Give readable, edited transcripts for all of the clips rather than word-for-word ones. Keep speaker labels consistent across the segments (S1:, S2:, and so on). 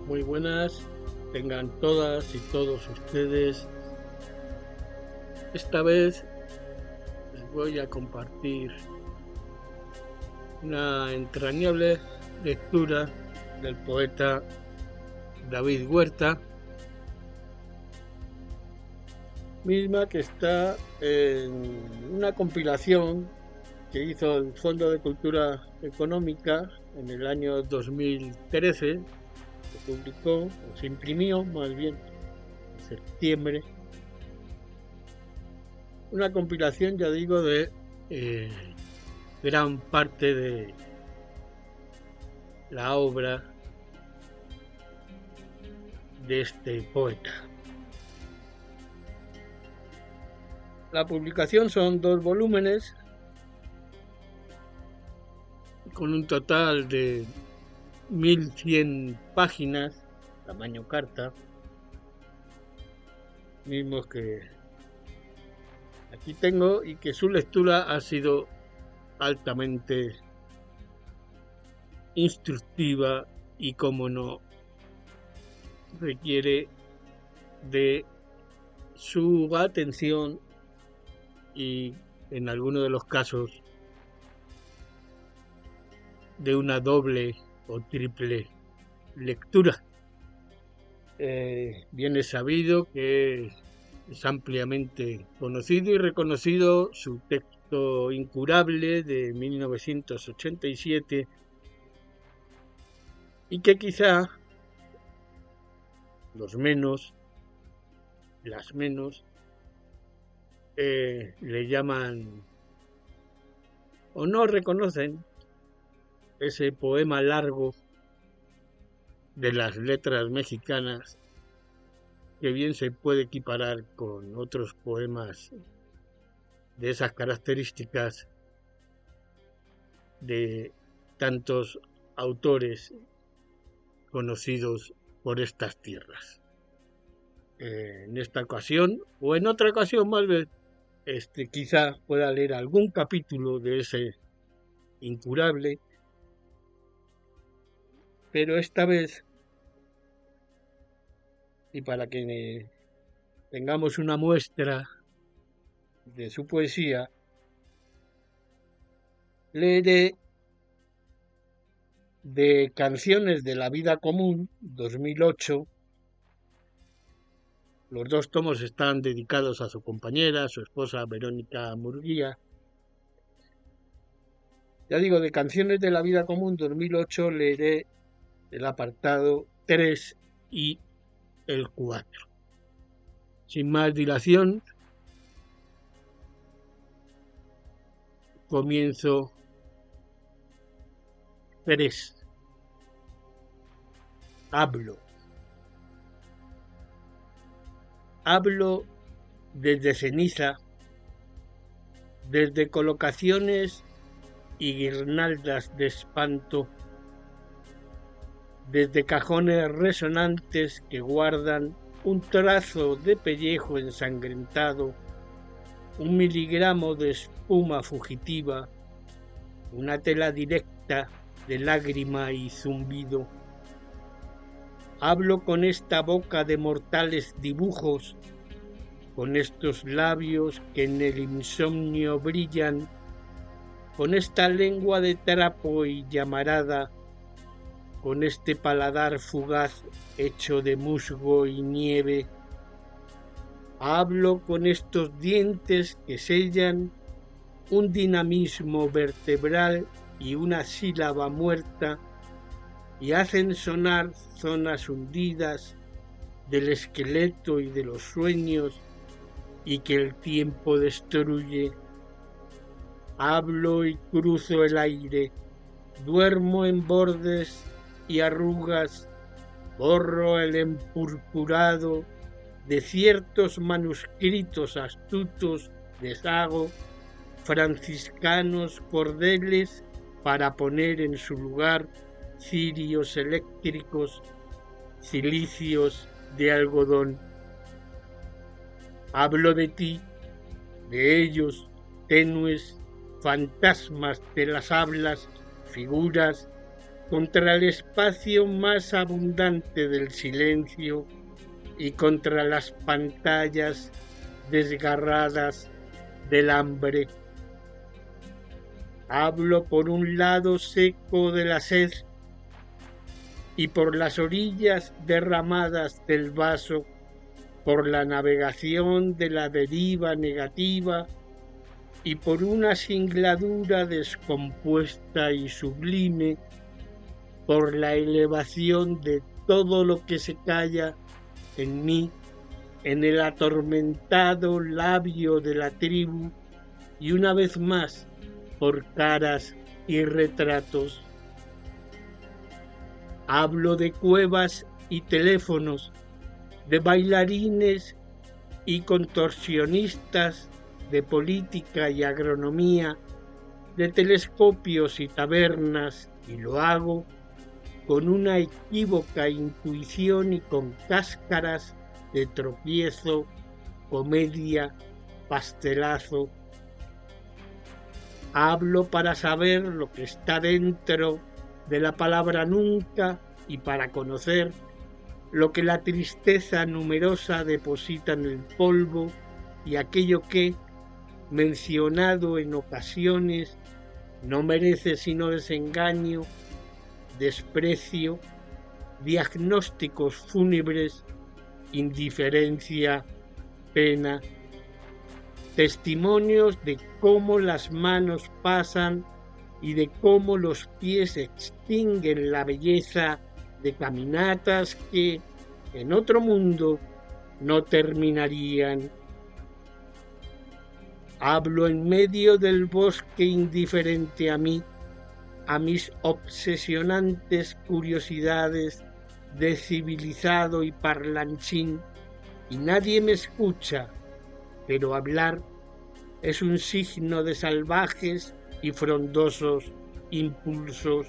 S1: Muy buenas, tengan todas y todos ustedes. Esta vez les voy a compartir una entrañable lectura del poeta David Huerta, misma que está en una compilación que hizo el Fondo de Cultura Económica en el año 2013, se publicó, o se imprimió más bien, en septiembre, una compilación, ya digo, de gran parte de la obra de este poeta. La publicación son 2 volúmenes con un total de 1100 páginas, tamaño carta, mismos que aquí tengo, y que su lectura ha sido altamente instructiva y, como no, requiere de su atención y, en algunos de los casos, de una doble o triple lectura. Bien es sabido que es ampliamente conocido y reconocido su texto incurable de 1987, y que quizá las menos le llaman o no reconocen ese poema largo de las letras mexicanas, que bien se puede equiparar con otros poemas de esas características de tantos autores conocidos por estas tierras. En esta ocasión, o en otra ocasión más bien, quizá pueda leer algún capítulo de ese incurable, pero esta vez, y para que tengamos una muestra de su poesía, leeré de Canciones de la Vida Común, 2008. Los 2 tomos están dedicados a su compañera, su esposa Verónica Murguía. Ya digo, de Canciones de la Vida Común, 2008, leeré el apartado 3 y el 4. Sin más dilación, comienzo. 3. Hablo desde ceniza, desde colocaciones y guirnaldas de espanto, desde cajones resonantes que guardan un trazo de pellejo ensangrentado, 1 miligramo de espuma fugitiva, una tela directa de lágrima y zumbido. Hablo con esta boca de mortales dibujos, con estos labios que en el insomnio brillan, con esta lengua de trapo y llamarada, con este paladar fugaz hecho de musgo y nieve. Hablo con estos dientes que sellan un dinamismo vertebral y una sílaba muerta, y hacen sonar zonas hundidas del esqueleto y de los sueños, y que el tiempo destruye. Hablo y cruzo el aire, duermo en bordes y arrugas, borro el empurpurado de ciertos manuscritos astutos, deshago franciscanos cordeles para poner en su lugar cirios eléctricos, cilicios de algodón. Hablo de ti, de ellos, tenues fantasmas de las hablas, figuras contra el espacio más abundante del silencio y contra las pantallas desgarradas del hambre. Hablo por un lado seco de la sed y por las orillas derramadas del vaso, por la navegación de la deriva negativa y por una singladura descompuesta y sublime, por la elevación de todo lo que se calla en mí, en el atormentado labio de la tribu, y una vez más por caras y retratos. Hablo de cuevas y teléfonos, de bailarines y contorsionistas, de política y agronomía, de telescopios y tabernas, y lo hago con una equívoca intuición y con cáscaras de tropiezo, comedia, pastelazo. Hablo para saber lo que está dentro de la palabra nunca y para conocer lo que la tristeza numerosa deposita en el polvo y aquello que, mencionado en ocasiones, no merece sino desengaño, desprecio, diagnósticos fúnebres, indiferencia, pena, testimonios de cómo las manos pasan y de cómo los pies extinguen la belleza de caminatas que, en otro mundo, no terminarían. Hablo en medio del bosque indiferente a mí, a mis obsesionantes curiosidades de civilizado y parlanchín, y nadie me escucha, pero hablar es un signo de salvajes y frondosos impulsos.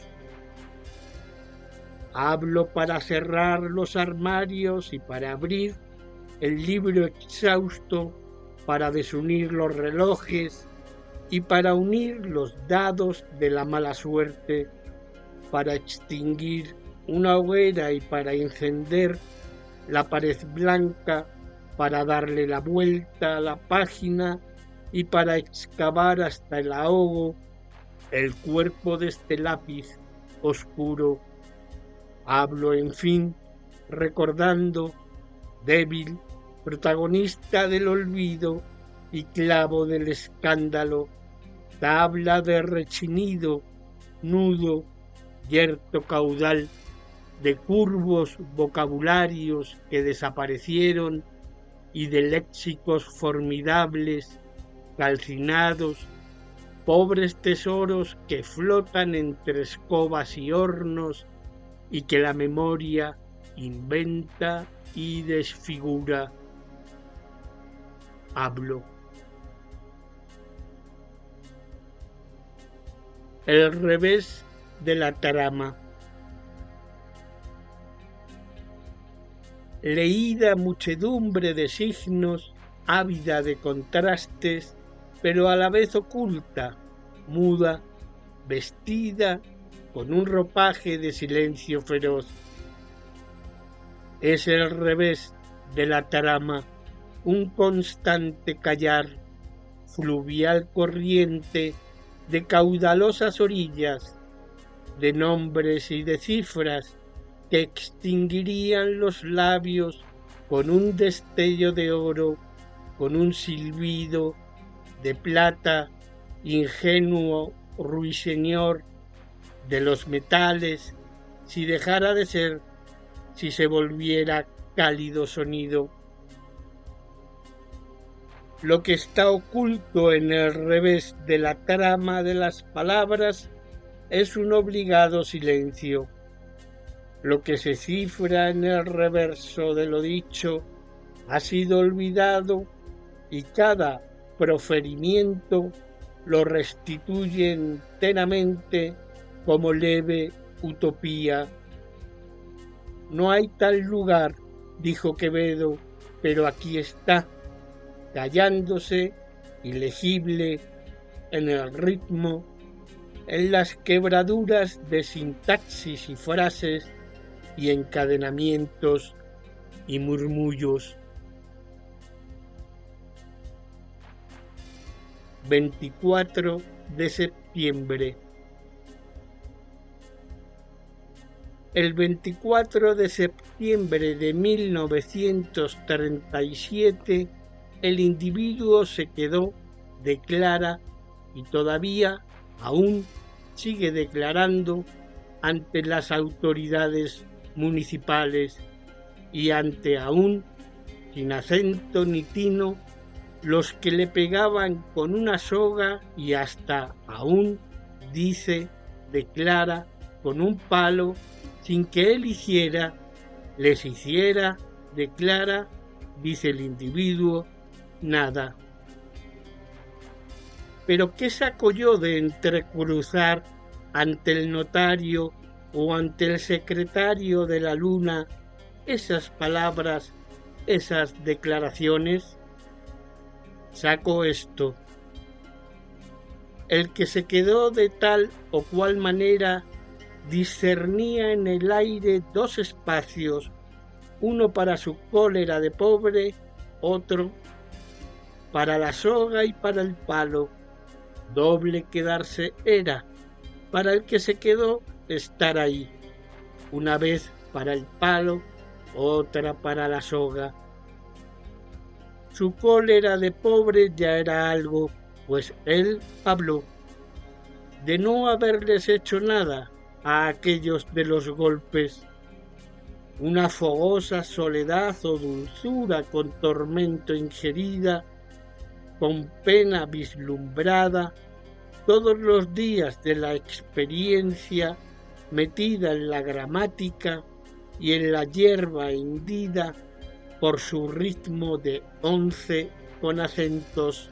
S1: Hablo para cerrar los armarios y para abrir el libro exhausto, para desunir los relojes y para unir los dados de la mala suerte, para extinguir una hoguera y para encender la pared blanca, para darle la vuelta a la página y para excavar hasta el ahogo el cuerpo de este lápiz oscuro. Hablo, en fin, recordando, débil, protagonista del olvido y clavo del escándalo, tabla de rechinido, nudo, yerto caudal, de curvos vocabularios que desaparecieron y de léxicos formidables, calcinados, pobres tesoros que flotan entre escobas y hornos y que la memoria inventa y desfigura. Hablo. El revés de la trama. Leída muchedumbre de signos, ávida de contrastes, pero a la vez oculta, muda, vestida con un ropaje de silencio feroz. Es el revés de la trama, un constante callar, fluvial corriente de caudalosas orillas, de nombres y de cifras que extinguirían los labios con un destello de oro, con un silbido de plata, ingenuo ruiseñor de los metales, si dejara de ser, si se volviera cálido sonido. Lo que está oculto en el revés de la trama de las palabras es un obligado silencio. Lo que se cifra en el reverso de lo dicho ha sido olvidado y cada proferimiento lo restituye enteramente como leve utopía. No hay tal lugar, dijo Quevedo, pero aquí está, callándose, ilegible, en el ritmo, en las quebraduras de sintaxis y frases y encadenamientos y murmullos. 24 de septiembre. El 24 de septiembre de 1937, el individuo se quedó, declara, y todavía aún sigue declarando ante las autoridades municipales y ante aún, sin acento ni tino, los que le pegaban con una soga y hasta aún, dice, declara, con un palo, sin que él hiciera, les hiciera, declara, dice el individuo, nada. Pero ¿qué saco yo de entrecruzar ante el notario o ante el secretario de la Luna esas palabras, esas declaraciones? Saco esto. El que se quedó de tal o cual manera discernía en el aire dos espacios, uno para su cólera de pobre, otro para la soga y para el palo. Doble quedarse era, para el que se quedó estar ahí, una vez para el palo, otra para la soga. Su cólera de pobre ya era algo, pues él habló de no haberles hecho nada a aquellos de los golpes. Una fogosa soledad o dulzura con tormento ingerida, con pena vislumbrada, todos los días de la experiencia metida en la gramática y en la hierba hendida por su ritmo de 11 con acentos.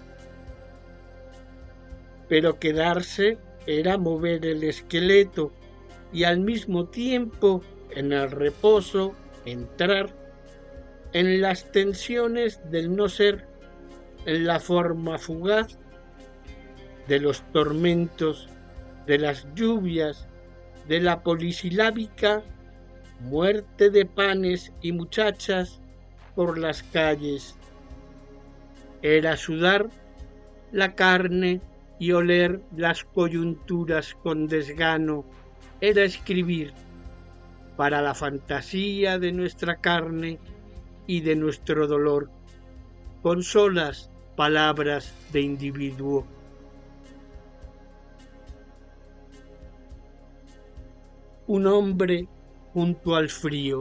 S1: Pero quedarse era mover el esqueleto y al mismo tiempo, en el reposo, entrar en las tensiones del no ser, en la forma fugaz de los tormentos, de las lluvias, de la polisilábica muerte de panes y muchachas por las calles. Era sudar la carne y oler las coyunturas con desgano, era escribir para la fantasía de nuestra carne y de nuestro dolor, con solas palabras de individuo. Un hombre junto al frío.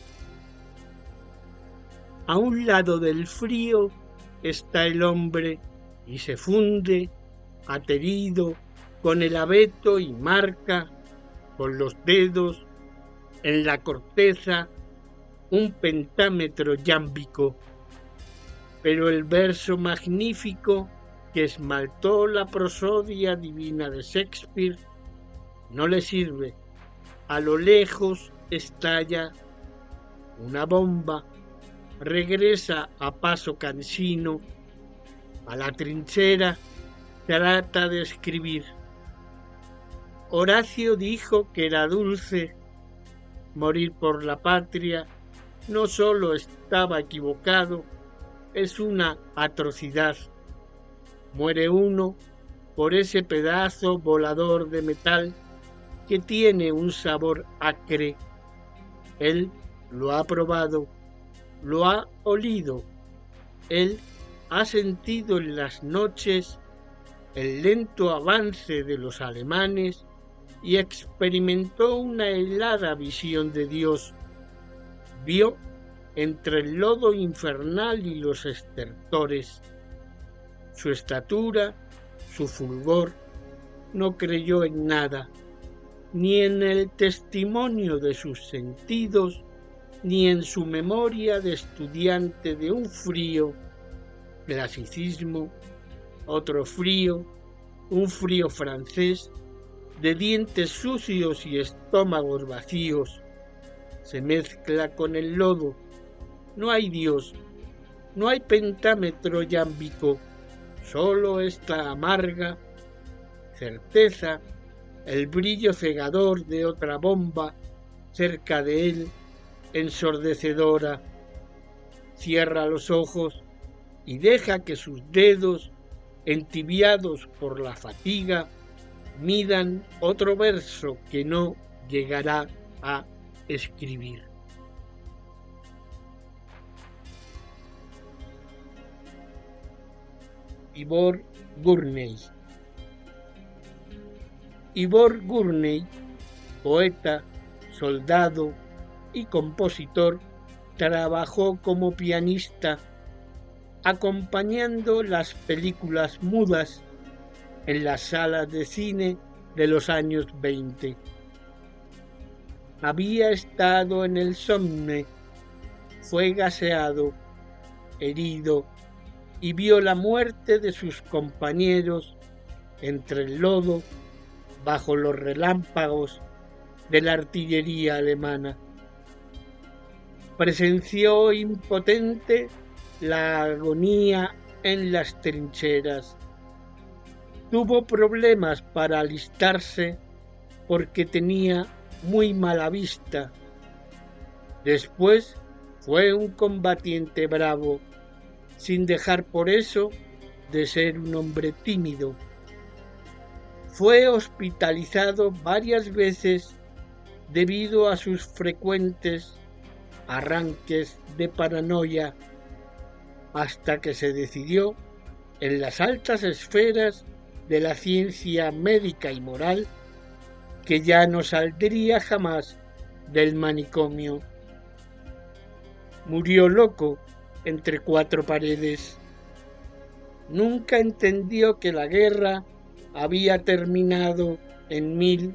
S1: A un lado del frío está el hombre y se funde, aterido, con el abeto y marca, con los dedos, en la corteza, un pentámetro yámbico. Pero el verso magnífico que esmaltó la prosodia divina de Shakespeare no le sirve. A lo lejos estalla una bomba, regresa a paso cansino, a la trinchera, trata de escribir. Horacio dijo que era dulce. Morir por la patria no solo estaba equivocado, es una atrocidad. Muere uno por ese pedazo volador de metal que tiene un sabor acre. Él lo ha probado, lo ha olido. Él ha sentido en las noches el lento avance de los alemanes y experimentó una helada visión de Dios. Vio entre el lodo infernal y los estertores. Su estatura, su fulgor, no creyó en nada, ni en el testimonio de sus sentidos, ni en su memoria de estudiante de un frío, clasicismo, otro frío, un frío francés, de dientes sucios y estómagos vacíos. Se mezcla con el lodo. No hay Dios, no hay pentámetro yámbico, solo esta amarga certeza el brillo cegador de otra bomba cerca de él, ensordecedora. Cierra los ojos y deja que sus dedos, entibiados por la fatiga, midan otro verso que no llegará a escribir. Ivor Gurney. Ivor Gurney, poeta, soldado y compositor, trabajó como pianista acompañando las películas mudas en las salas de cine de los años 20. Había estado en el Somme, fue gaseado, herido y vio la muerte de sus compañeros entre el lodo, bajo los relámpagos de la artillería alemana. Presenció impotente la agonía en las trincheras. Tuvo problemas para alistarse porque tenía muy mala vista. Después fue un combatiente bravo, sin dejar por eso de ser un hombre tímido. Fue hospitalizado varias veces debido a sus frecuentes arranques de paranoia, hasta que se decidió en las altas esferas de la ciencia médica y moral que ya no saldría jamás del manicomio. Murió loco entre cuatro paredes. Nunca entendió que la guerra había terminado en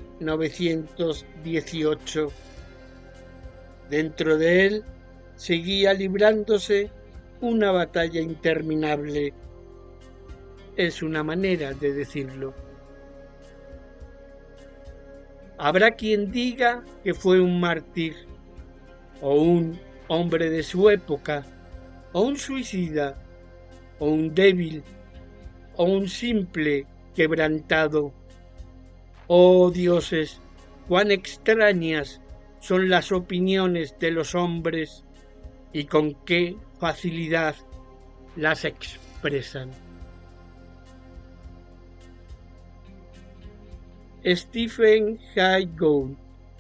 S1: 1918. Dentro de él seguía librándose una batalla interminable. Es una manera de decirlo. Habrá quien diga que fue un mártir, o un hombre de su época, o un suicida, o un débil, o un simple quebrantado. Oh dioses, cuán extrañas son las opiniones de los hombres y con qué facilidad las expresan. Stephen Jay Gould.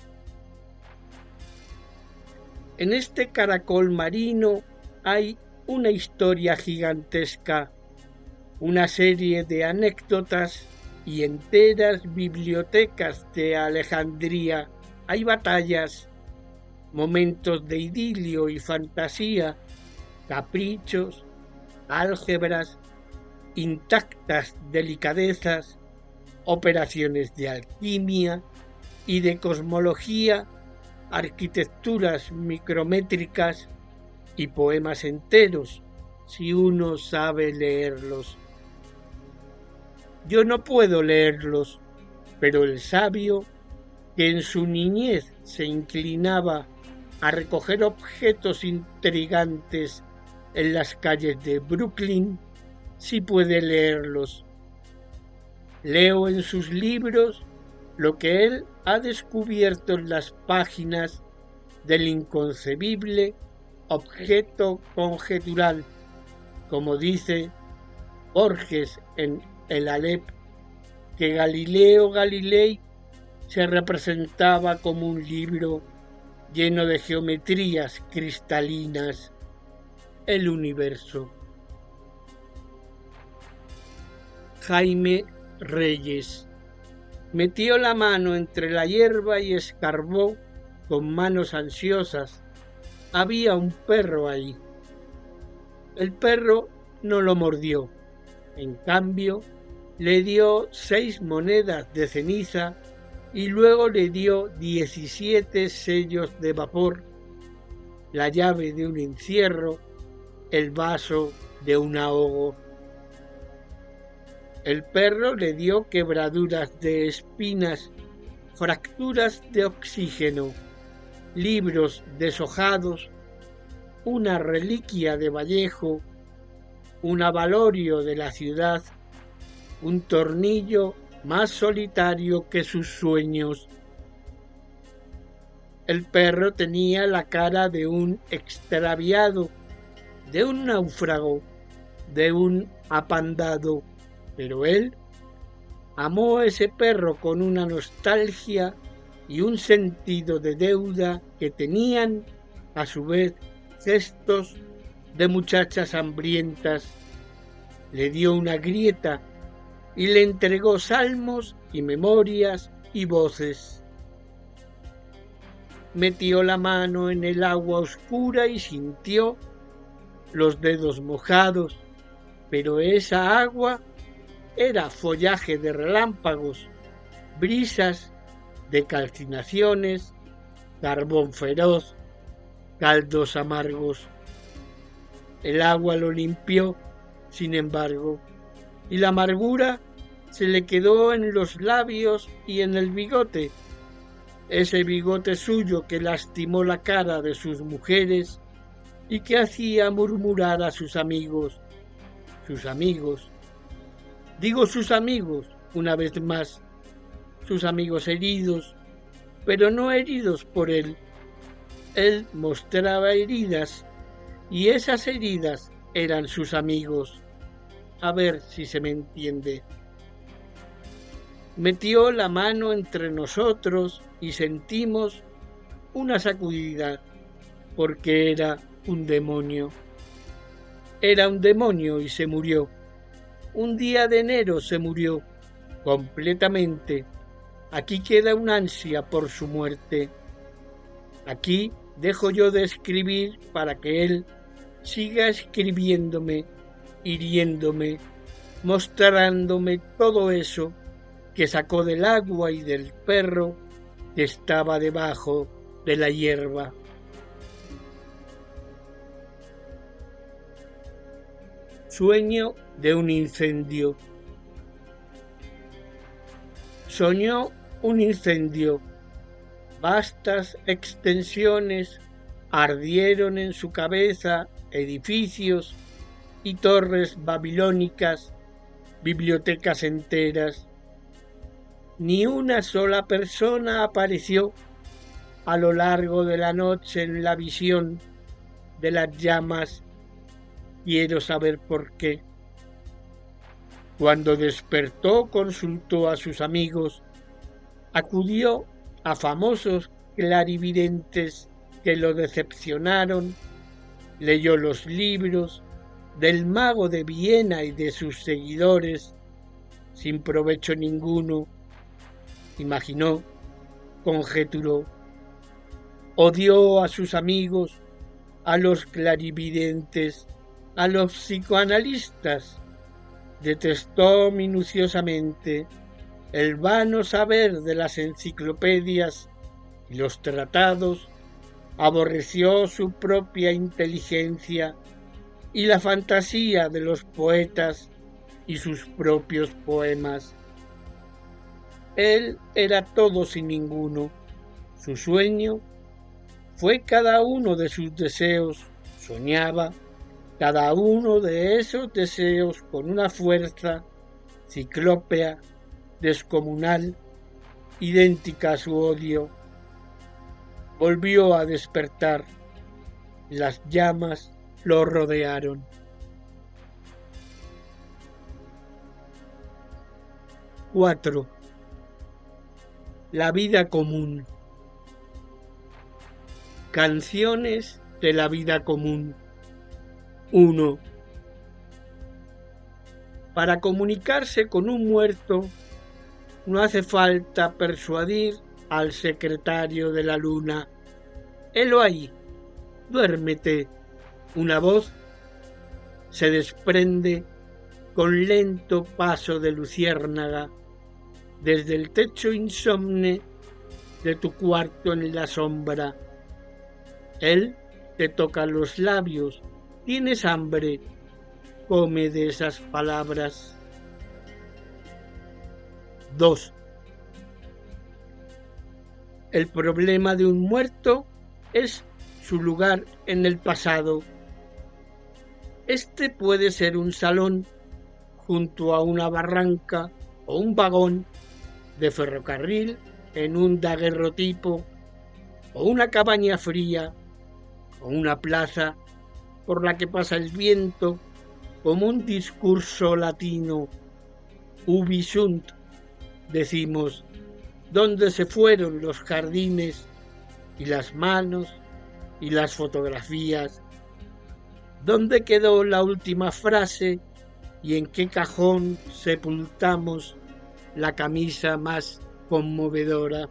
S1: En este caracol marino hay una historia gigantesca, una serie de anécdotas y enteras bibliotecas de Alejandría. Hay batallas, momentos de idilio y fantasía, caprichos, álgebras, intactas delicadezas, operaciones de alquimia y de cosmología, arquitecturas micrométricas y poemas enteros, si uno sabe leerlos. Yo no puedo leerlos, pero el sabio, que en su niñez se inclinaba a recoger objetos intrigantes en las calles de Brooklyn, sí puede leerlos. Leo en sus libros lo que él ha descubierto en las páginas del inconcebible objeto conjetural, como dice Borges en El Alep, que Galileo Galilei se representaba como un libro lleno de geometrías cristalinas, el universo. Jaime Reyes metió la mano entre la hierba y escarbó con manos ansiosas. Había un perro ahí. El perro no lo mordió. En cambio, le dio 6 monedas de ceniza y luego le dio 17 sellos de vapor, la llave de un encierro, el vaso de un ahogo. El perro le dio quebraduras de espinas, fracturas de oxígeno, libros deshojados, una reliquia de Vallejo, un abalorio de la ciudad, un tornillo más solitario que sus sueños. El perro tenía la cara de un extraviado, de un náufrago, de un apandado, pero él amó a ese perro con una nostalgia y un sentido de deuda que tenían, a su vez, gestos de muchachas hambrientas. Le dio una grieta y le entregó salmos y memorias y voces. Metió la mano en el agua oscura y sintió los dedos mojados, pero esa agua era follaje de relámpagos, brisas de calcinaciones, carbón feroz, caldos amargos. El agua lo limpió, sin embargo, y la amargura se le quedó en los labios y en el bigote, ese bigote suyo que lastimó la cara de sus mujeres y que hacía murmurar a sus amigos, digo sus amigos una vez más, sus amigos heridos, pero no heridos por él. Él mostraba heridas y esas heridas eran sus amigos. A ver si se me entiende. Metió la mano entre nosotros y sentimos una sacudida, porque era un demonio. Era un demonio y se murió. Un día de enero se murió, completamente. Aquí queda una ansia por su muerte. Aquí dejo yo de escribir para que él siga escribiéndome, hiriéndome, mostrándome todo eso que sacó del agua y del perro que estaba debajo de la hierba. Sueño de un incendio. Soñó un incendio. Vastas extensiones ardieron en su cabeza, edificios y torres babilónicas, bibliotecas enteras. Ni una sola persona apareció a lo largo de la noche en la visión de las llamas. Quiero saber por qué. Cuando despertó, consultó a sus amigos, acudió a famosos clarividentes que lo decepcionaron, leyó los libros del mago de Viena y de sus seguidores, sin provecho ninguno. Imaginó, conjeturó, odió a sus amigos, a los clarividentes, a los psicoanalistas, detestó minuciosamente el vano saber de las enciclopedias y los tratados, aborreció su propia inteligencia y la fantasía de los poetas y sus propios poemas. Él era todo sin ninguno. Su sueño fue cada uno de sus deseos. Soñaba cada uno de esos deseos con una fuerza ciclópea, descomunal, idéntica a su odio. Volvió a despertar. Las llamas lo rodearon. 4. La vida común. Canciones de la vida común. 1. Para comunicarse con un muerto no hace falta persuadir al secretario de la luna. Helo ahí, duérmete. Una voz se desprende con lento paso de luciérnaga desde el techo insomne de tu cuarto en la sombra. Él te toca los labios. ¿Tienes hambre? Come de esas palabras. 2. El problema de un muerto es su lugar en el pasado. Este puede ser un salón junto a una barranca o un vagón de ferrocarril en un daguerrotipo, o una cabaña fría, o una plaza por la que pasa el viento como un discurso latino. Ubi sunt, decimos, ¿dónde se fueron los jardines y las manos y las fotografías? ¿Dónde quedó la última frase y en qué cajón sepultamos la camisa más conmovedora?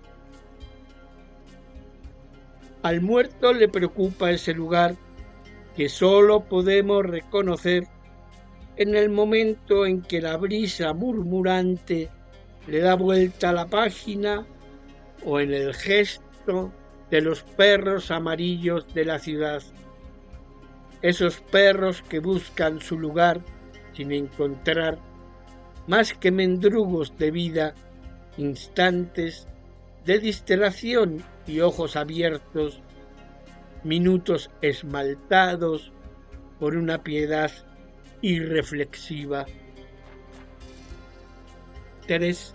S1: Al muerto le preocupa ese lugar que solo podemos reconocer en el momento en que la brisa murmurante le da vuelta a la página, o en el gesto de los perros amarillos de la ciudad. Esos perros que buscan su lugar sin encontrar más que mendrugos de vida, instantes de distracción y ojos abiertos, minutos esmaltados por una piedad irreflexiva. 3.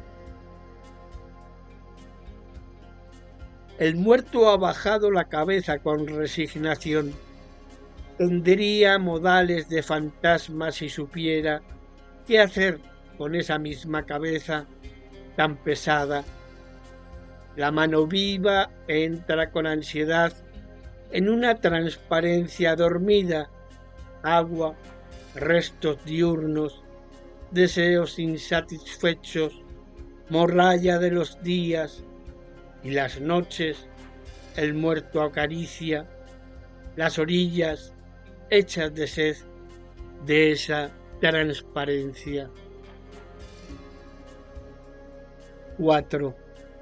S1: El muerto ha bajado la cabeza con resignación. Tendría modales de fantasma si supiera qué hacer con esa misma cabeza tan pesada. La mano viva entra con ansiedad en una transparencia dormida, agua, restos diurnos, deseos insatisfechos, morralla de los días, y las noches el muerto acaricia las orillas hechas de sed de esa transparencia. 4.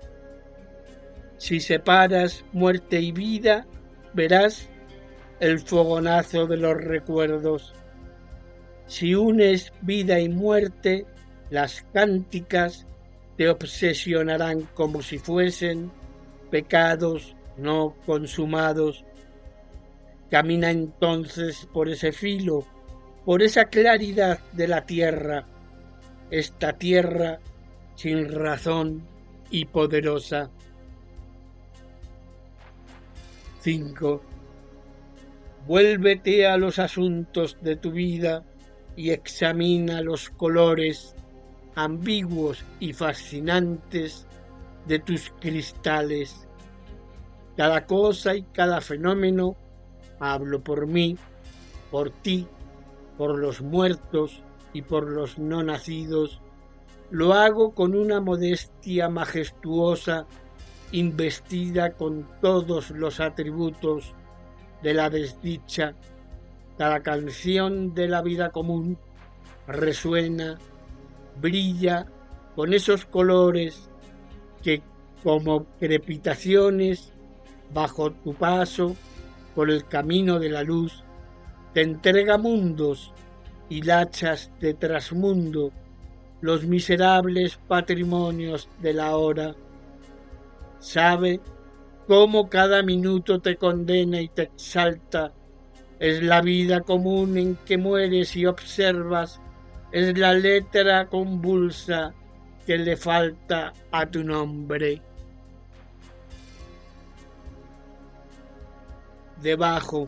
S1: Si separas muerte y vida, verás el fogonazo de los recuerdos. Si unes vida y muerte, las cánticas te obsesionarán como si fuesen pecados no consumados. Camina entonces por ese filo, por esa claridad de la tierra, esta tierra sin razón y poderosa. 5. Vuélvete a los asuntos de tu vida y examina los colores ambiguos y fascinantes de tus cristales. Cada cosa y cada fenómeno, hablo por mí, por ti, por los muertos y por los no nacidos, lo hago con una modestia majestuosa, investida con todos los atributos de la desdicha. Cada canción de la vida común resuena, brilla con esos colores que, como crepitaciones bajo tu paso por el camino de la luz, te entrega mundos, hilachas de trasmundo, los miserables patrimonios de la hora. Sabe cómo cada minuto te condena y te exalta. Es la vida común en que mueres y observas, es la letra convulsa que le falta a tu nombre. Debajo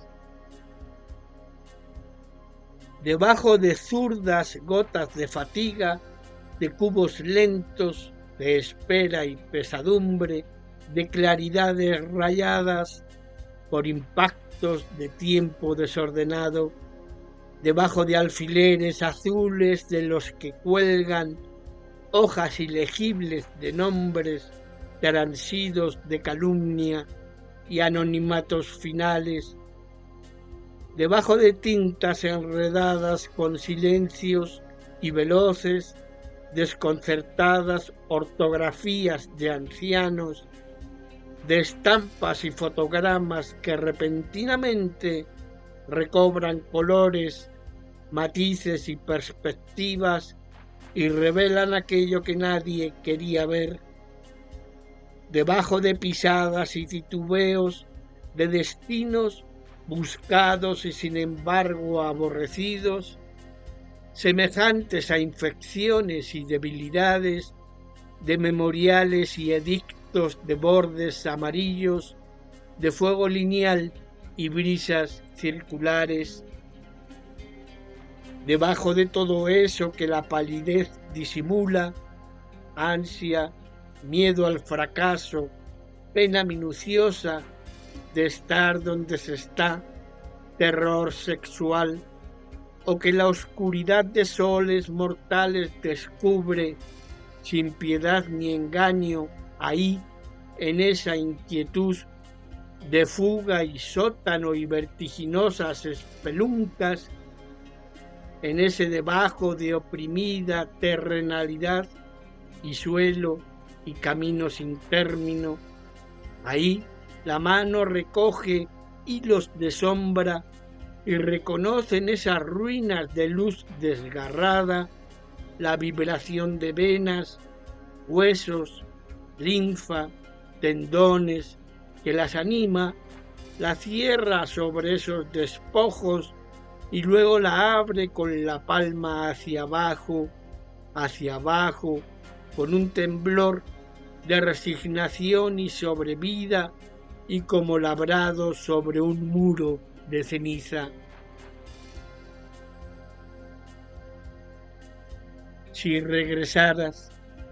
S1: de zurdas gotas de fatiga, de cubos lentos, de espera y pesadumbre, de claridades rayadas por impactos de tiempo desordenado, debajo de alfileres azules de los que cuelgan hojas ilegibles de nombres transidos de calumnia y anonimatos finales, debajo de tintas enredadas con silencios y veloces, desconcertadas ortografías de ancianos, de estampas y fotogramas que repentinamente recobran colores, matices y perspectivas y revelan aquello que nadie quería ver, debajo de pisadas y titubeos de destinos buscados y sin embargo aborrecidos, semejantes a infecciones y debilidades de memoriales y edictos de bordes amarillos, de fuego lineal y brisas circulares. Debajo de todo eso que la palidez disimula, ansia, miedo al fracaso, pena minuciosa de estar donde se está, terror sexual, o que la oscuridad de soles mortales descubre, sin piedad ni engaño, ahí, en esa inquietud de fuga y sótano y vertiginosas espeluncas, en ese debajo de oprimida terrenalidad y suelo y camino sin término, ahí la mano recoge hilos de sombra y reconoce en esas ruinas de luz desgarrada la vibración de venas, huesos, linfa, tendones, que las anima, la cierra sobre esos despojos y luego la abre con la palma hacia abajo, con un temblor de resignación y sobrevida y como labrado sobre un muro de ceniza. Si regresaras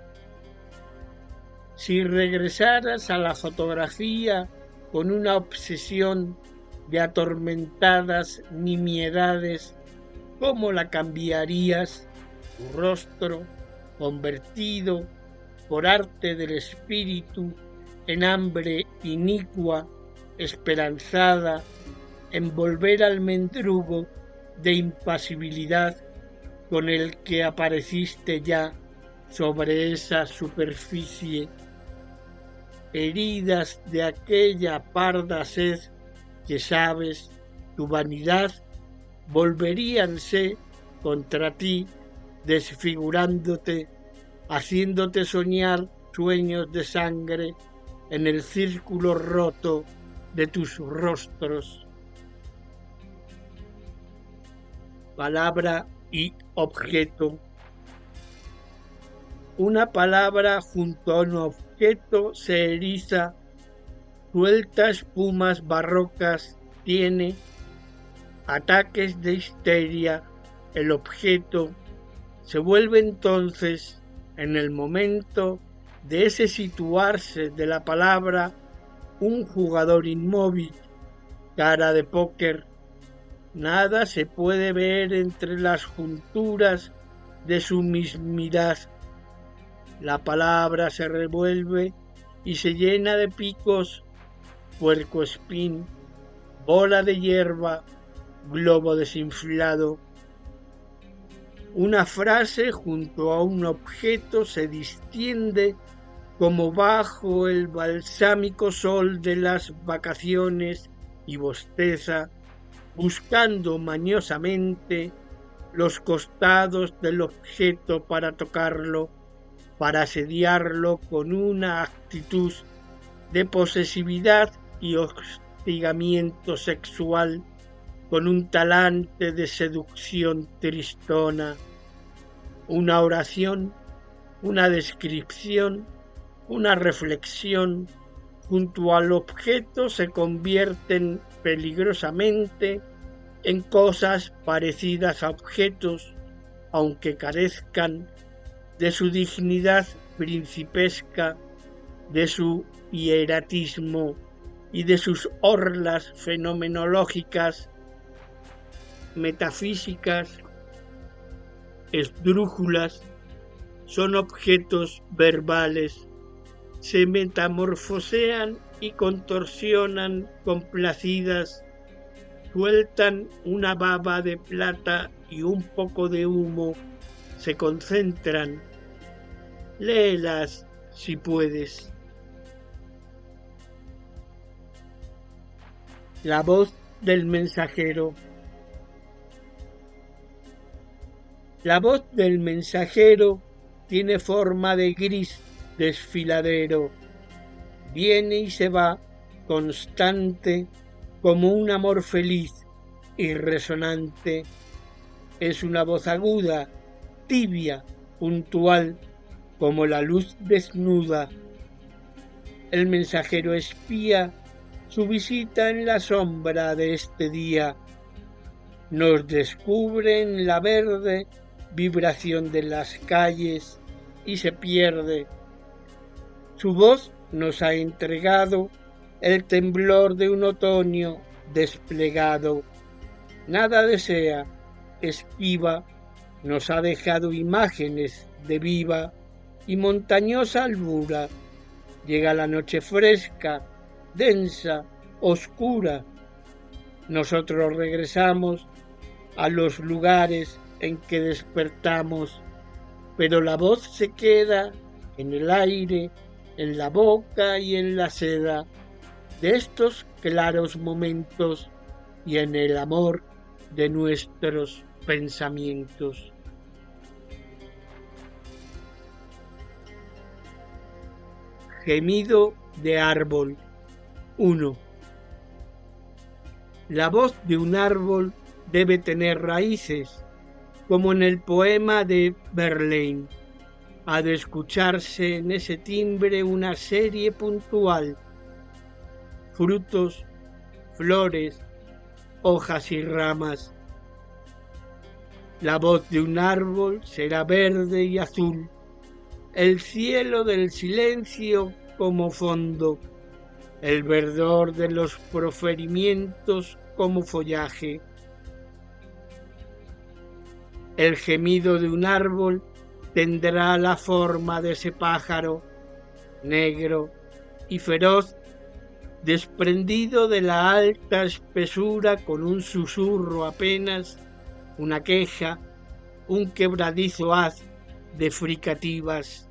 S1: a la fotografía con una obsesión de atormentadas nimiedades, ¿cómo la cambiarías? Tu rostro convertido por arte del espíritu en hambre inicua, esperanzada, en volver al mendrugo de impasibilidad con el que apareciste ya sobre esa superficie, heridas de aquella parda sed que sabes, tu vanidad, volveríanse contra ti, desfigurándote, haciéndote soñar sueños de sangre en el círculo roto de tus rostros. Palabra y objeto. Una palabra junto a un objeto se eriza, suelta espumas barrocas, tiene ataques de histeria, el objeto se vuelve entonces, en el momento de ese situarse de la palabra, un jugador inmóvil, cara de póker. Nada se puede ver entre las junturas de su mismidad. La palabra se revuelve y se llena de picos, puercoespín, bola de hierba, globo desinflado. Una frase junto a un objeto se distiende como bajo el balsámico sol de las vacaciones y bosteza, buscando mañosamente los costados del objeto para tocarlo, para asediarlo con una actitud de posesividad y hostigamiento sexual, con un talante de seducción tristona. Una oración, una descripción, una reflexión junto al objeto se convierten peligrosamente en cosas parecidas a objetos, aunque carezcan de su dignidad principesca, de su hieratismo y de sus orlas fenomenológicas, metafísicas, esdrújulas. Son objetos verbales, se metamorfosean y contorsionan complacidas, sueltan una baba de plata y un poco de humo, se concentran. Léelas si puedes. La voz del mensajero. La voz del mensajero tiene forma de gris desfiladero. Viene y se va, constante, como un amor feliz y resonante. Es una voz aguda, tibia, puntual, como la luz desnuda. El mensajero espía su visita en la sombra de este día. Nos descubre en la verde vibración de las calles y se pierde. Su voz nos ha entregado el temblor de un otoño desplegado. Nada desea, esquiva, nos ha dejado imágenes de viva y montañosa albura. Llega la noche fresca, densa, oscura. Nosotros regresamos a los lugares en que despertamos, pero la voz se queda en el aire, en la boca y en la seda de estos claros momentos y en el amor de nuestros pensamientos. Gemido de árbol. 1. La voz de un árbol debe tener raíces, como en el poema de Verlaine. Ha de escucharse en ese timbre una serie puntual: frutos, flores, hojas y ramas. La voz de un árbol será verde y azul, el cielo del silencio como fondo, el verdor de los proferimientos como follaje. El gemido de un árbol tendrá la forma de ese pájaro, negro y feroz, desprendido de la alta espesura con un susurro apenas, una queja, un quebradizo haz de fricativas.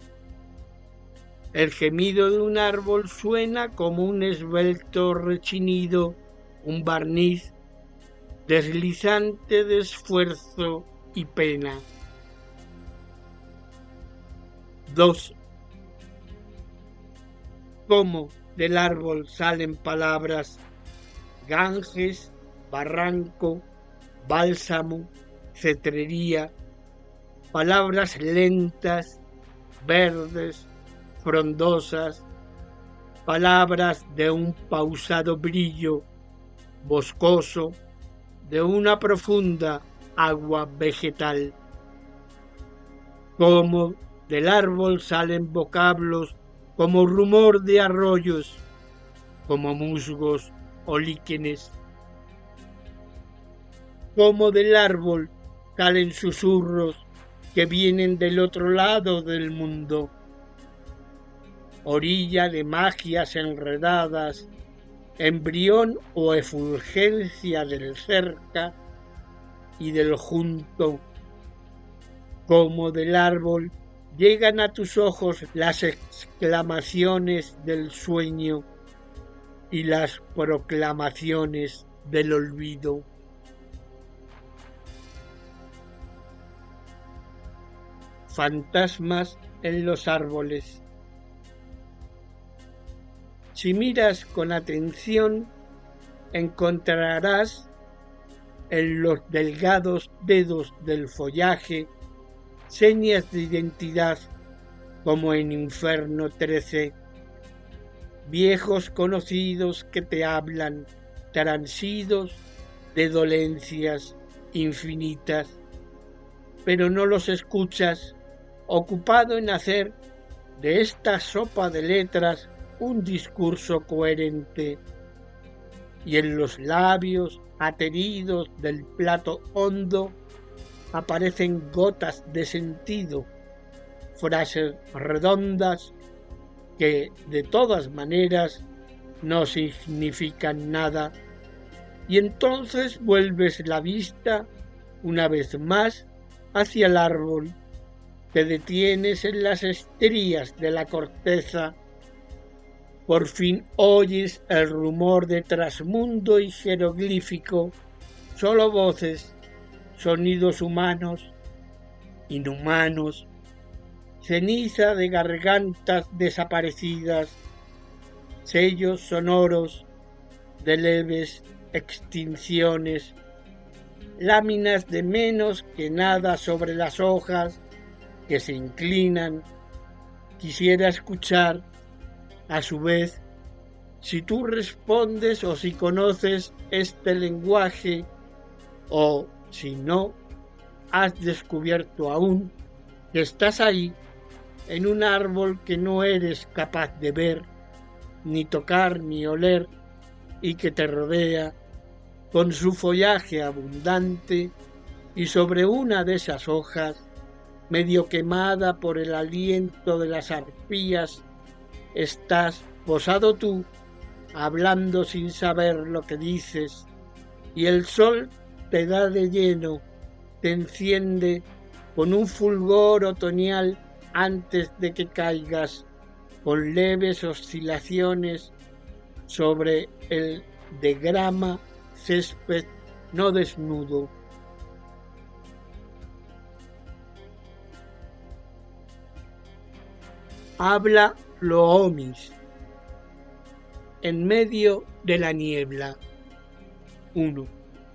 S1: El gemido de un árbol suena como un esbelto rechinido, un barniz deslizante de esfuerzo y pena. 2. Cómo del árbol salen palabras: Ganges, barranco, bálsamo, cetrería, palabras lentas, verdes, frondosas, palabras de un pausado brillo, boscoso, de una profunda agua vegetal. Como del árbol salen vocablos como rumor de arroyos, como musgos o líquenes. Como del árbol salen susurros que vienen del otro lado del mundo, orilla de magias enredadas, embrión o efulgencia del cerca y del junto. Como del árbol llegan a tus ojos las exclamaciones del sueño y las proclamaciones del olvido. Fantasmas en los árboles. Si miras con atención, encontrarás en los delgados dedos del follaje señas de identidad, como en Inferno 13, viejos conocidos que te hablan, transidos de dolencias infinitas, pero no los escuchas, ocupado en hacer de esta sopa de letras un discurso coherente, y en los labios ateridos del plato hondo aparecen gotas de sentido, frases redondas que de todas maneras no significan nada, y entonces vuelves la vista una vez más hacia el árbol, te detienes en las estrías de la corteza, por fin oyes el rumor de trasmundo y jeroglífico, solo voces, sonidos humanos, inhumanos, ceniza de gargantas desaparecidas, sellos sonoros de leves extinciones, láminas de menos que nada sobre las hojas que se inclinan Quisiera escuchar, a su vez, si tú respondes o si conoces este lenguaje o, si no, has descubierto aún que estás ahí en un árbol que no eres capaz de ver, ni tocar, ni oler, y que te rodea con su follaje abundante, y sobre una de esas hojas, medio quemada por el aliento de las arpías, estás posado tú, hablando sin saber lo que dices, y el sol te da de lleno, te enciende con un fulgor otoñal antes de que caigas, con leves oscilaciones sobre el de grama césped no desnudo. Habla Loomis en medio de la niebla. 1.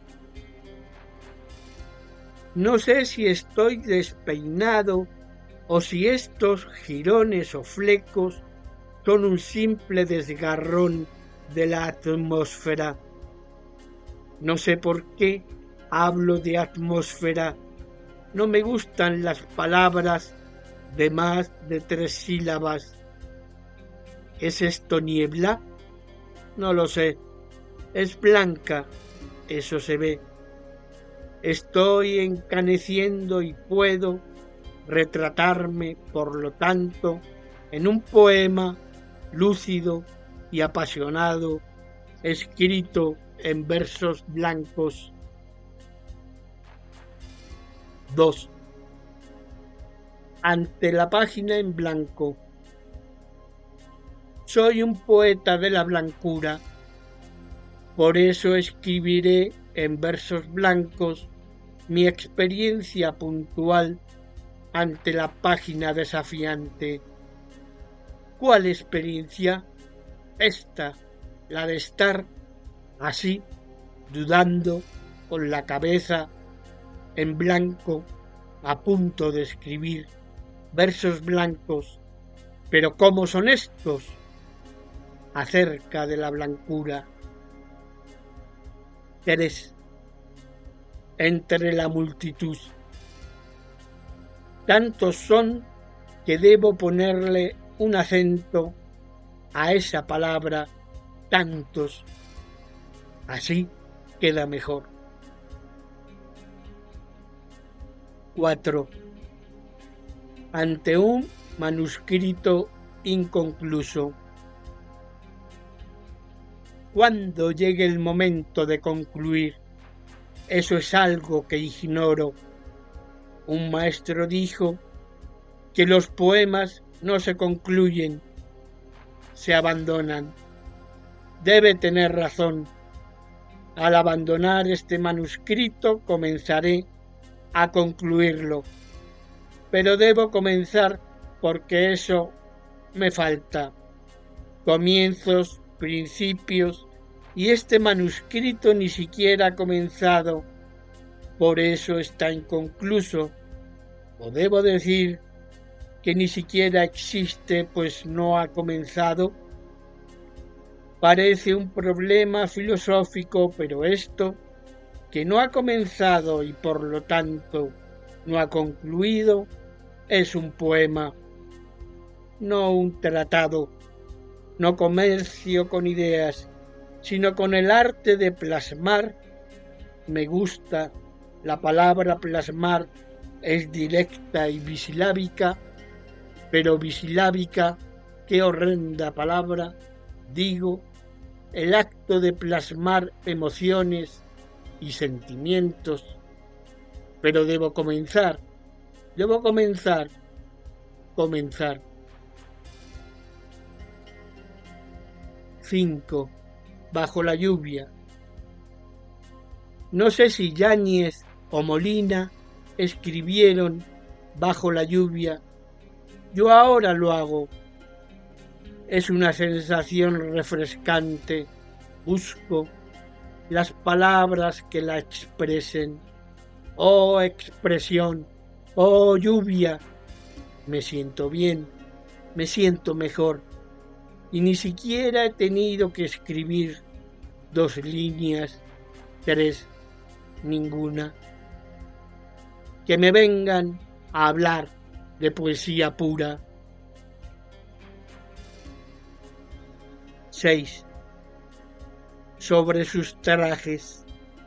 S1: No sé si estoy despeinado o si estos jirones o flecos son un simple desgarrón de la atmósfera. No sé por qué hablo de atmósfera. No me gustan las palabras de más de 3 sílabas. ¿Es esto niebla? No lo sé. Es blanca, eso se ve. Estoy encaneciendo y puedo retratarme, por lo tanto, en un poema lúcido y apasionado, escrito en versos blancos. 2. Ante la página en blanco. Soy un poeta de la blancura, por eso escribiré en versos blancos mi experiencia puntual ante la página desafiante. ¿Cuál experiencia? Esta, la de estar así, dudando, con la cabeza en blanco, a punto de escribir versos blancos. Pero ¿cómo son estos? Acerca de la blancura. 3. Entre la multitud. Tantos son que debo ponerle un acento a esa palabra, tantos. Así queda mejor. 4. Ante un manuscrito inconcluso. Cuando llegue el momento de concluir, eso es algo que ignoro. Un maestro dijo que los poemas no se concluyen, se abandonan. Debe tener razón. Al abandonar este manuscrito comenzaré a concluirlo. Pero debo comenzar porque eso me falta. Comienzos, principios, y este manuscrito ni siquiera ha comenzado. Por eso está inconcluso. O debo decir que ni siquiera existe, pues no ha comenzado. Parece un problema filosófico, pero esto, que no ha comenzado y por lo tanto no ha concluido, es un poema, no un tratado. No comercio con ideas, sino con el arte de plasmar. Me gusta, la palabra plasmar es directa y bisilábica, pero bisilábica, qué horrenda palabra, digo, el acto de plasmar emociones y sentimientos. Pero debo comenzar. 5. Bajo la lluvia. No sé si Yáñez o Molina escribieron bajo la lluvia. Yo ahora lo hago. Es una sensación refrescante. Busco las palabras que la expresen. Oh expresión, oh lluvia. Me siento bien. me siento mejor y ni siquiera he tenido que escribir 2 líneas, 3, ninguna. Que me vengan a hablar de poesía pura. 6. Sobre sus trajes.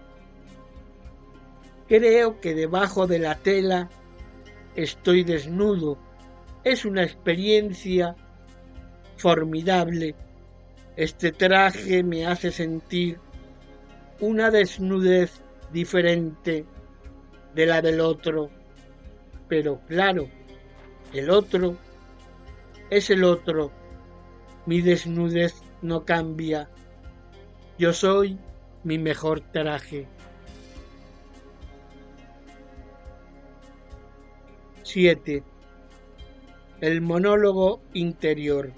S1: Creo que debajo de la tela estoy desnudo. Es una experiencia formidable. Este traje me hace sentir una desnudez diferente de la del otro. Pero claro, el otro es el otro. Mi desnudez no cambia. Yo soy mi mejor traje. 7. El monólogo interior.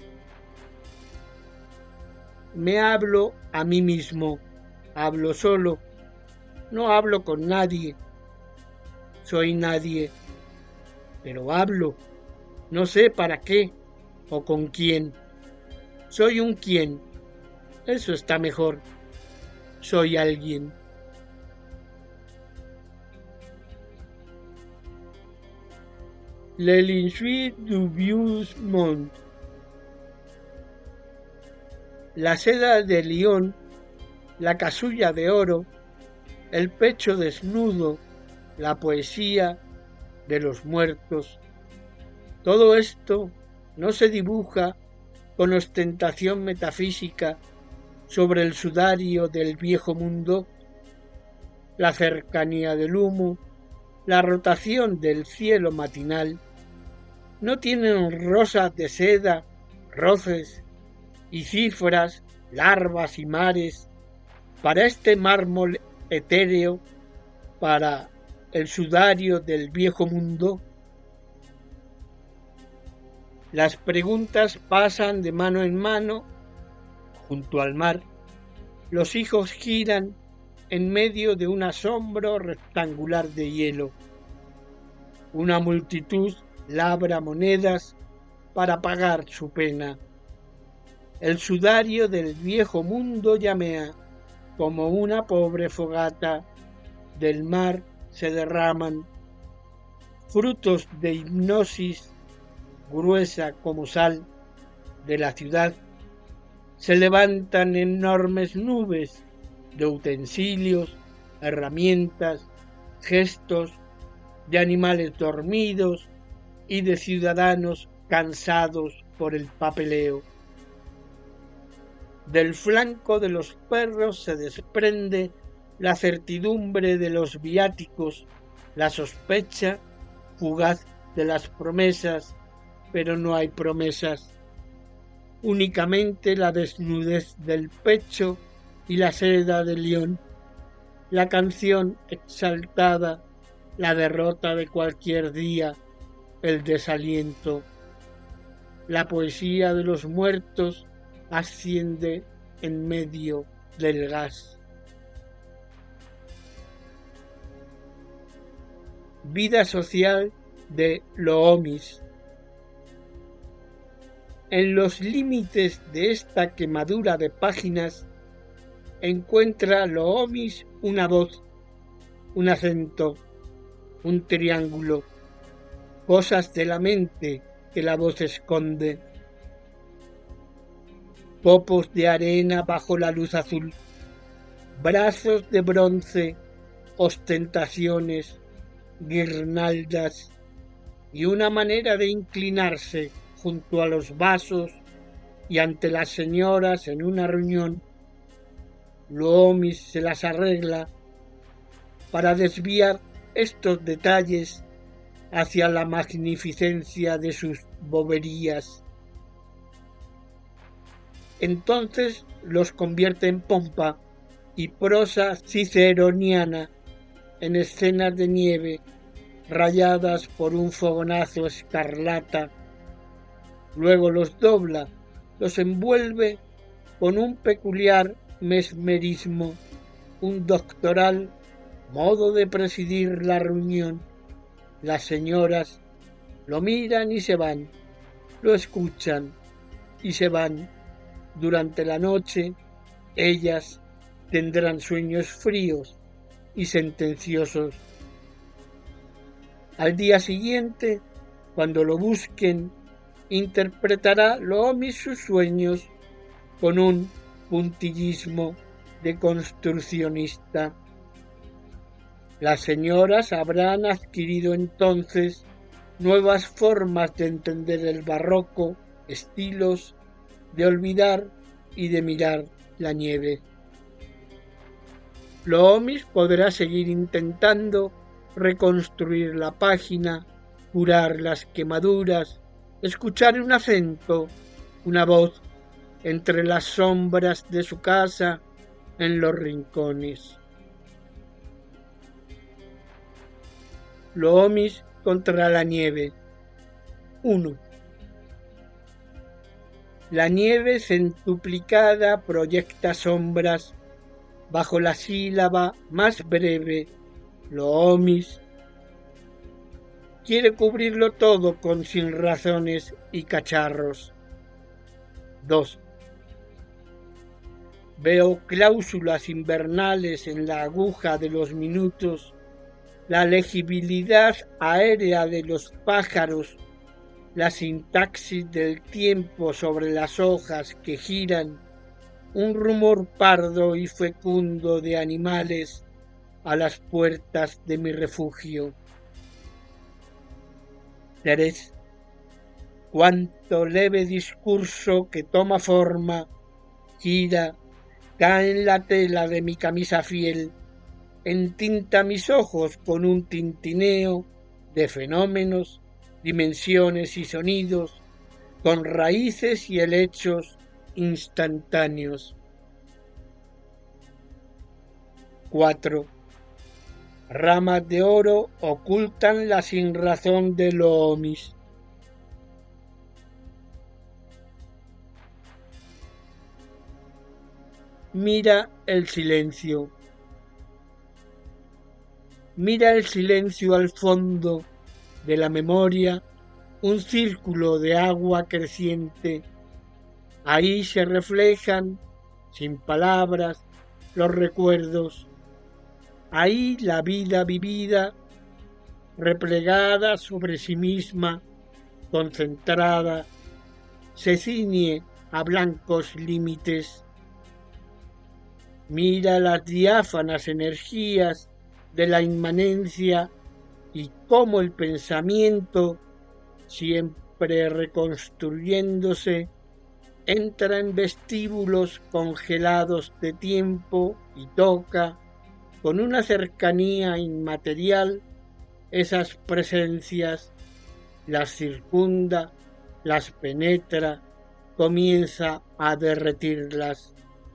S1: Me hablo a mí mismo, hablo solo, no hablo con nadie, soy nadie, pero hablo, no sé para qué o con quién. Soy un quién, eso está mejor, soy alguien. Le linsuit du vieux monde. La seda de Lión, la casulla de oro, el pecho desnudo, la poesía de los muertos. Todo esto no se dibuja con ostentación metafísica sobre el sudario del viejo mundo. La cercanía del humo, la rotación del cielo matinal, no tienen rosas de seda, roces y cifras, larvas y mares, para este mármol etéreo, para el sudario del viejo mundo. Las preguntas pasan de mano en mano, junto al mar. Los hijos giran en medio de un asombro rectangular de hielo. Una multitud labra monedas para pagar su pena. El sudario del viejo mundo llamea, como una pobre fogata, del mar se derraman frutos de hipnosis gruesa como sal de la ciudad. Se levantan enormes nubes de utensilios, herramientas, gestos, de animales dormidos y de ciudadanos cansados por el papeleo. Del flanco de los perros se desprende la certidumbre de los viáticos, la sospecha fugaz de las promesas, pero no hay promesas. Únicamente la desnudez del pecho y la seda de Lión, la canción exaltada, la derrota de cualquier día, el desaliento. La poesía de los muertos asciende en medio del gas. Vida social de Loomis. En los límites de esta quemadura de páginas encuentra Loomis una voz, un acento, un triángulo, cosas de la mente que la voz esconde. Popos de arena bajo la luz azul, brazos de bronce, ostentaciones, guirnaldas y una manera de inclinarse junto a los vasos y ante las señoras en una reunión. Loomis se las arregla para desviar estos detalles hacia la magnificencia de sus boberías. Entonces los convierte en pompa y prosa ciceroniana, en escenas de nieve rayadas por un fogonazo escarlata. Luego los dobla, los envuelve con un peculiar mesmerismo, un doctoral modo de presidir la reunión. Las señoras lo miran y se van, lo escuchan y se van. Durante la noche, ellas tendrán sueños fríos y sentenciosos. Al día siguiente, cuando lo busquen, interpretará Loomis sus sueños con un puntillismo de construccionista. Las señoras habrán adquirido entonces nuevas formas de entender el barroco, estilos de olvidar y de mirar la nieve. Loomis podrá seguir intentando reconstruir la página, curar las quemaduras, escuchar un acento, una voz entre las sombras de su casa en los rincones. Loomis contra la nieve. 1. La nieve centuplicada proyecta sombras bajo la sílaba más breve, Loomis. Quiere cubrirlo todo con sinrazones y cacharros. 2. Veo cláusulas invernales en la aguja de los minutos, la legibilidad aérea de los pájaros, la sintaxis del tiempo sobre las hojas que giran, un rumor pardo y fecundo de animales a las puertas de mi refugio. 3. Cuánto leve discurso que toma forma, gira, cae en la tela de mi camisa fiel, entinta mis ojos con un tintineo de fenómenos, dimensiones y sonidos, con raíces y helechos instantáneos. 4. Ramas de oro ocultan la sinrazón de Loomis. Mira el silencio. Mira el silencio al fondo de la memoria, un círculo de agua creciente. Ahí se reflejan, sin palabras, los recuerdos. Ahí la vida vivida, replegada sobre sí misma, concentrada, se ciñe a blancos límites. Mira las diáfanas energías de la inmanencia y cómo el pensamiento, siempre reconstruyéndose, entra en vestíbulos congelados de tiempo y toca, con una cercanía inmaterial, esas presencias, las circunda, las penetra, comienza a derretirlas.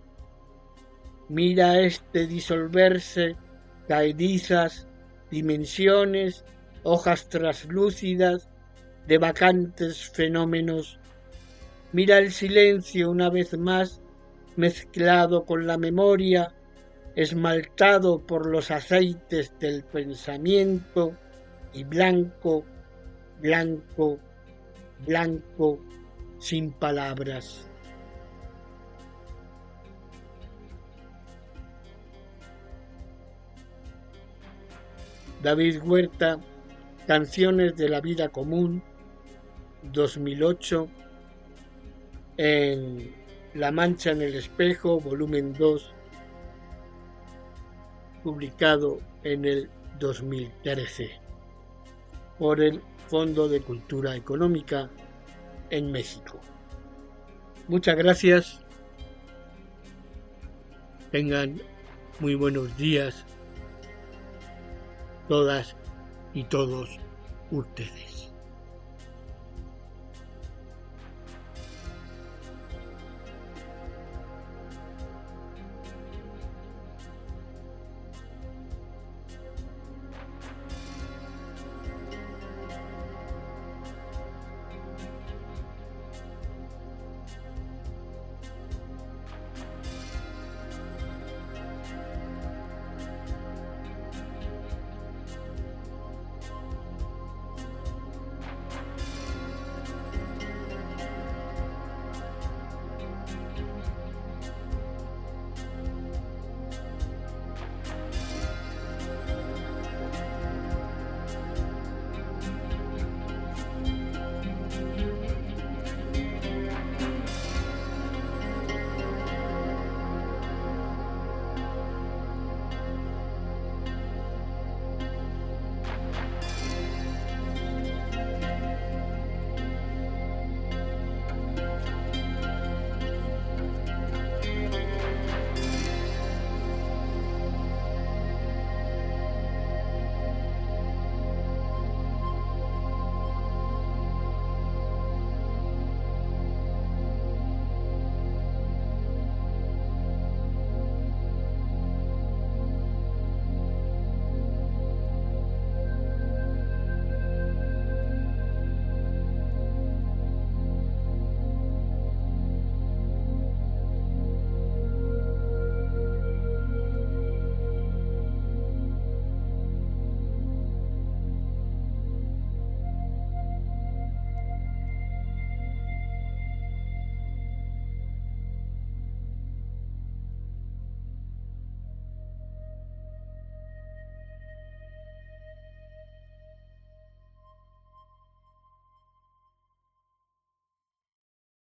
S1: Mira este disolverse, caedizas, dimensiones, hojas traslúcidas, de vacantes fenómenos. Mira el silencio una vez más, mezclado con la memoria, esmaltado por los aceites del pensamiento, y blanco, blanco, blanco, sin palabras. David Huerta, Canciones de la vida común, 2008, en La mancha en el espejo, volumen 2, publicado en el 2013 por el Fondo de Cultura Económica en México. Muchas gracias. Tengan muy buenos días todas y todos ustedes.